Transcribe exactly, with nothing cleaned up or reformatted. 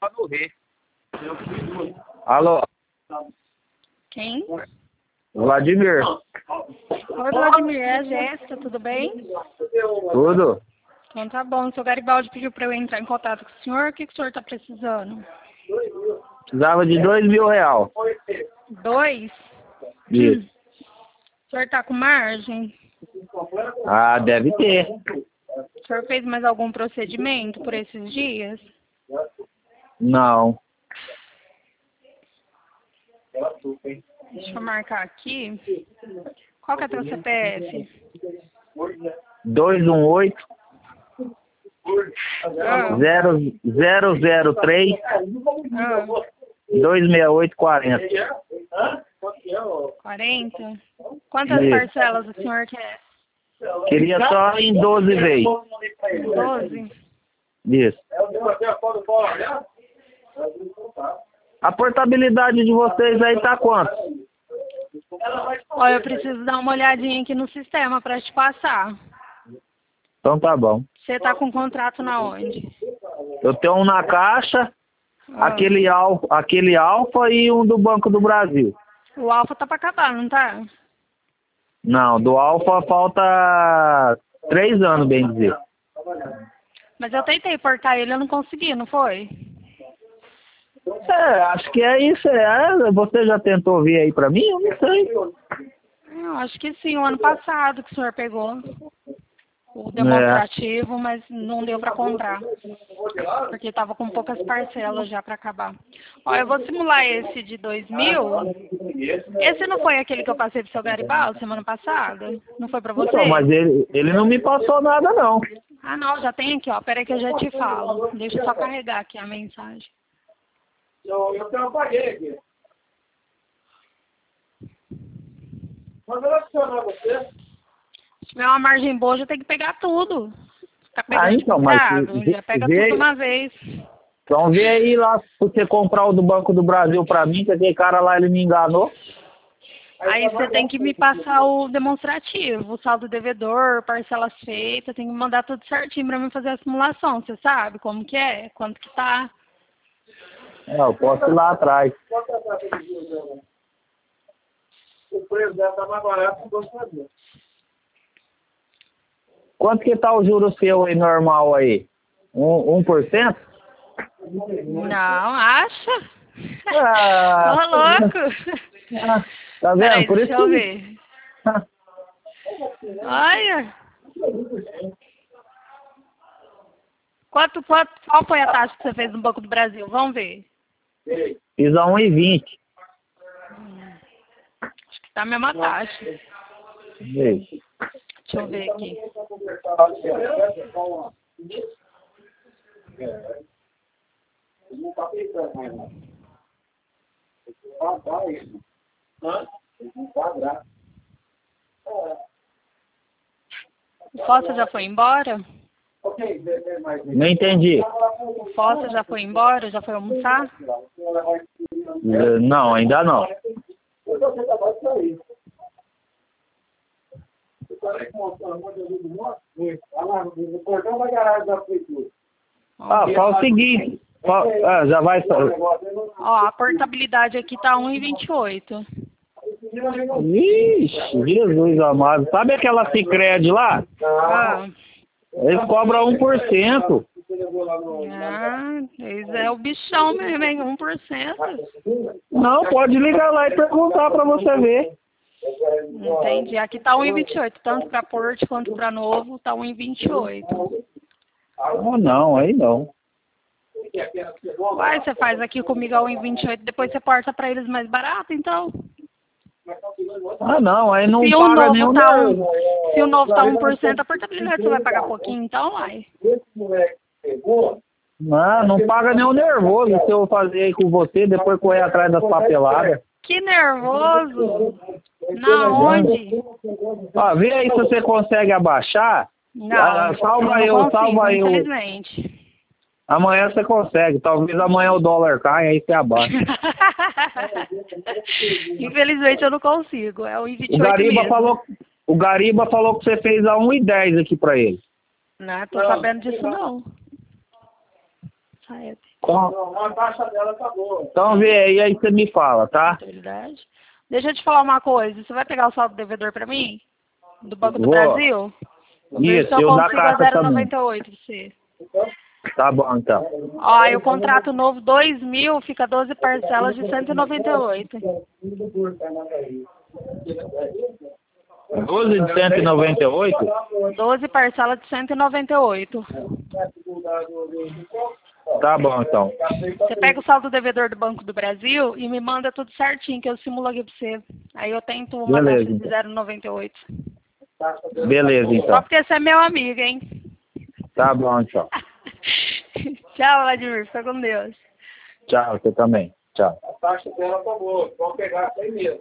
no Rio. Alô? Quem? Vladimir. Oi, Vladimir, é a Jéssica, tudo bem? Tudo? Então tá bom, o seu Garibaldi pediu para eu entrar em contato com o senhor, o que, que o senhor está precisando? Precisava de dois mil real. Dois? Isso. Hum. O senhor está com margem? Ah, deve ter. O senhor fez mais algum procedimento por esses dias? Não. Deixa eu marcar aqui. Qual que é teu C P F? dois um oito Ah, zero zero zero três ah, dois seis oito quarenta. quarenta? Quantas Isso. parcelas o senhor quer? Queria só em doze vezes. doze? Isso. A portabilidade de vocês aí tá quanto? Olha, eu preciso dar uma olhadinha aqui no sistema para te passar. Então tá bom. Você tá com contrato na onde? Eu tenho um na Caixa, Ah, aquele, al, aquele Alfa e um do Banco do Brasil. o Alfa tá para acabar, não tá? Não, do Alfa falta três anos, bem dizer. Mas eu tentei portar ele, eu não consegui, não foi? É, acho que é isso. É. Você já tentou vir aí pra mim? Eu não sei. Eu acho que sim, o ano passado que o senhor pegou o demonstrativo, mas não deu para comprar. Porque tava com poucas parcelas já para acabar. Ó, eu vou simular esse de dois mil. Esse não foi aquele que eu passei pro seu Garibaldi semana passada? Não foi para você? Então, mas ele, ele não me passou nada, não. Ah, não, já tem aqui, ó. Peraí que eu já te falo. Deixa eu só carregar aqui a mensagem. Eu, eu tenho paguei aqui. Mas eu adicionar você. Se tiver uma margem boa, já tem que pegar tudo. Tá pegando Ah, então, mas comprado, vê- já pega vê- tudo de uma vez. Então vê aí lá pra você comprar o do Banco do Brasil pra mim, que aquele cara lá ele me enganou. Aí você tem que me passar o demonstrativo, o saldo devedor, parcelas feitas, tem que mandar tudo certinho pra mim fazer a simulação. Você sabe como que é? Quanto que tá? É, eu posso ir lá atrás. O preço dela tá mais barato que o do Brasil. Quanto que tá o juro seu aí normal aí? Um, um por cento? Não, acha? Ah, Ô, louco! ah, tá vendo? Peraí, Por isso deixa eu que... ver. Olha! Quanto, quanto, qual foi a taxa que você fez no Banco do Brasil? Vamos ver. Fiz a um e vinte. Acho que tá a mesma taxa. Vê. Deixa eu ver aqui. O Fossa já foi embora? Não entendi. O Fossa já foi embora? Já foi almoçar? Eh, Não, ainda não. Ah, fala o seguinte. Fala, ah, já vai... Ó, a portabilidade aqui tá um e vinte e oito. Ixi, Jesus amado. Sabe aquela Sicredi lá? Ah, Eles cobram um por cento. ah, esse é o bichão mesmo, hein? um por cento. Não, pode ligar lá e perguntar pra você ver. Entendi. Aqui tá um e vinte e oito. Tanto pra Porto quanto pra Novo tá um e vinte e oito. Ah, não, aí não. Vai, você faz aqui comigo a um e vinte e oito, depois você porta pra eles mais barato, então. Ah, não, aí não Se o paga novo nenhum tá um, nervo. se o novo tá um por cento, a portabilidade você vai pagar pouquinho, então vai. Não, não paga nenhum nervoso se eu fazer aí com você, depois correr atrás das papeladas. Que nervoso! Na onde? Ó, vê aí se você consegue abaixar. Não, Ah, salva eu eu, não consigo, salva eu. infelizmente. Amanhã você consegue. Talvez amanhã o dólar caia, aí você abaixa. Infelizmente eu não consigo, é o um e vinte e O oito Gariba mesmo. falou, o Gariba falou que você fez a um e dez aqui pra ele. Não, tô sabendo disso não. Sai, Com... Não, a taxa dela tá boa. Então vê aí, aí você me fala, tá? Deixa eu te falar uma coisa. Você vai pegar o saldo devedor pra mim? Do Banco do Vou. Brasil? Ver se Isso, eu eu da consigo a Caixa zero também. noventa e oito pra você. Tá bom, então. Ó, aí o contrato novo, dois mil, fica doze parcelas de cento e noventa e oito. doze de cento e noventa e oito? doze parcelas de cento e noventa e oito. Tá bom, então. Você pega o saldo devedor do Banco do Brasil e me manda tudo certinho, que eu simulo aqui pra você. Aí eu tento uma Beleza, taxa de então. zero vírgula noventa e oito. Beleza, Só então. porque você é meu amigo, hein? Tá bom, então. Tchau, Vladimir. Fica com Deus. Tchau, você também. Tchau. A taxa dela tá boa. Pode pegar sem medo.